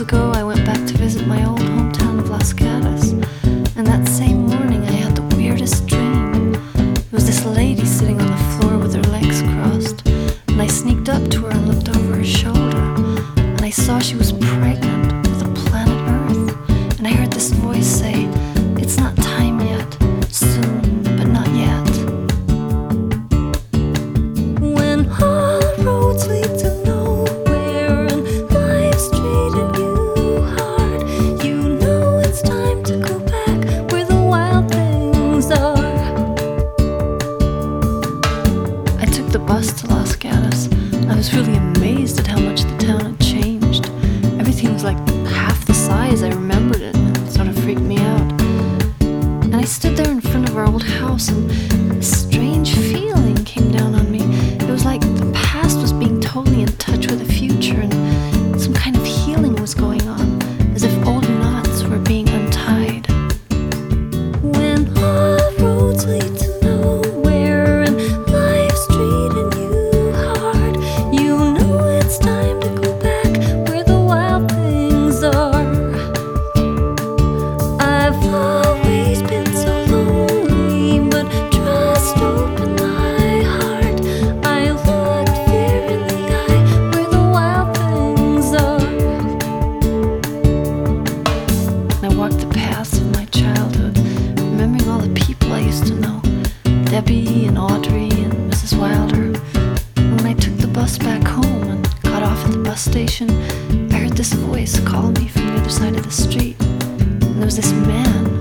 ago, I went back to visit my old hometown of Los Gatos, and that same morning I had the weirdest dream. It was this lady sitting on the floor with her legs crossed, and I sneaked up to her and looked over her shoulder, and I saw she was pregnant with the planet Earth, and I heard this voice say, "It's not time yet, soon, but not yet." When all roads lead to nowhere and life's treating you hard, you know it's time to go back where the wild things are. I took the bus to Los Gatos. I was really amazed at how much the town had changed. Everything was like half the size I remembered it, and it sort of freaked me out. And I stood there in front of our old house, and a strange feeling came down on me. It was like the past was being totally in touch with the future, and some kind of healing was going on, as if old knots were being untied. When all roads lead to nowhere and life's treating you hard, you know it's time to go back where the wild things are. I've always been so lonely, but trust opened my heart. I looked fear in the eye where the wild things are. And I walked the paths of my childhood, remembering all the people I used to know, Debbie and Audrey and Mrs. Wilder. And when I took the bus back home and got off at the bus station, I heard this voice call me from the other side of the street. And there was this man